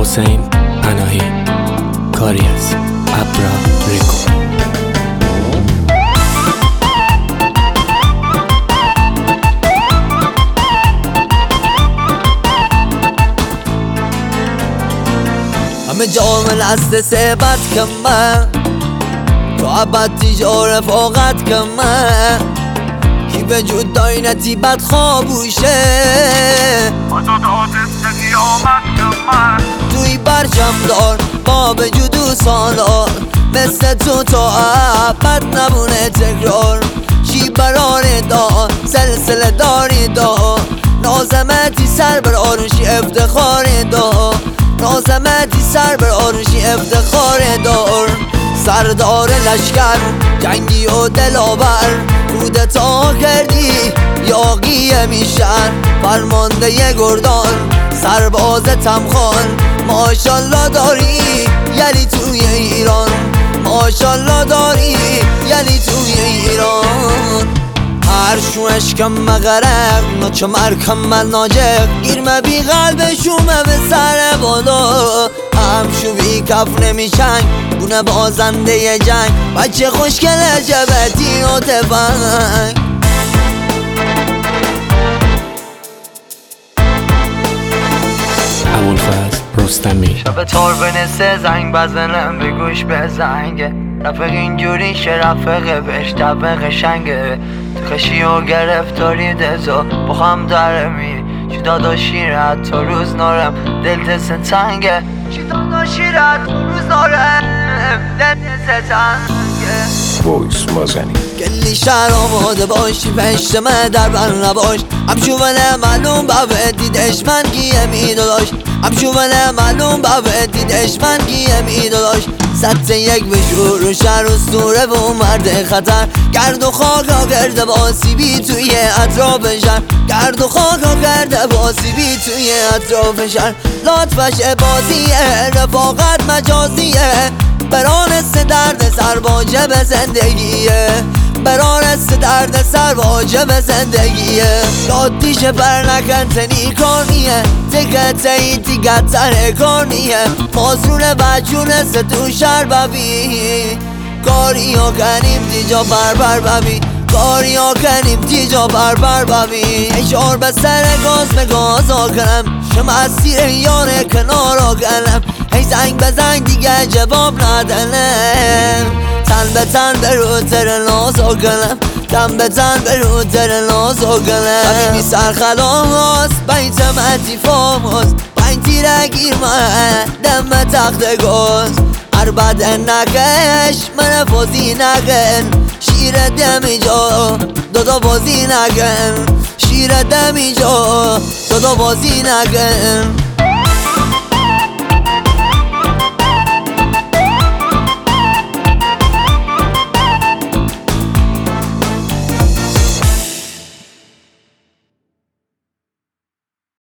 حسین پناهی، کاری از ابرا ریکو. همه جامل است ثبت کمه تو عبد تیجا رفاقت کمه کی به جود داینتی بد خوابوشه با تو دادست قیامت کمه توی برچم دار با به جدو سالار مثل تو تا عبد نمونه تکرار شی برار دا سلسله داری دا نازمتی سر بر آرشی افتخار دا نازمتی سر بر آرشی افتخار دار سردار لشکر جنگی و دلاور کودتا کردی یاقی میشن فرمانده گردان سرباز تمخان ماشالله داری یعنی توی ایران ماشالله داری یعنی توی ایران هر شو اشکم مغرق ناچه مرکم من ناجق گیرمه بی قلبشومه به سر بالا هم شو بی کف نمیشنگ بونه بازنده جنگ بچه خوشگل جبتی و تفنگ ابوالفضل رستمی. شب تار بنسه زنگ بزنم به گوش به زنگه رفق اینجوری شه رفق بهش طبق شنگه تو خشی و گرفتاری دزا با هم درمی چی داداشی رد تا روز نارم دل دست تنگه چی داداشی رد تا روز نارم دل دست تنگه وایس مازنی کلی شهر آماده باشی پشتمه در بر نباش همشونه معلوم باوه دیدش من گیه میداداش همشونه معلوم باوه دیدش من گیه میداداش سطح یک بشور رو شهر اسطوره و مرد خطر گرد و خاکا کرده باسیبی توی اطراف شهر گرد و خاکا کرده باسیبی توی اطراف شهر لطفش بازیه رفاقت مجازیه برانست درد سر واجب زندگیه برانست درد سر واجب زندگیه لاتیش پر نکن تنی کانیه تکت ایتی گتر کانیه مازرون بچونه ستو شر ببی کاری ها کنیم تیجا بر ببی کاری ها کنیم تیجا بر ببی اشار به سر گاز به گاز ها کنم شما از سیر یاره کنار ها کنم ای زنگ بزنگ دیگه جواب ندنم تن به تن به رو تر ناز ها کنم تن به تن به رو تر ناز ها کنم ببینی سرخلام هاست بیت مدیفام هاست بین تیره گیر من دم تخت گاز هر بد نکش من فازی نکن شیر دمی جا دادا بازی نکن شیر دمی جا دادا بازی نکن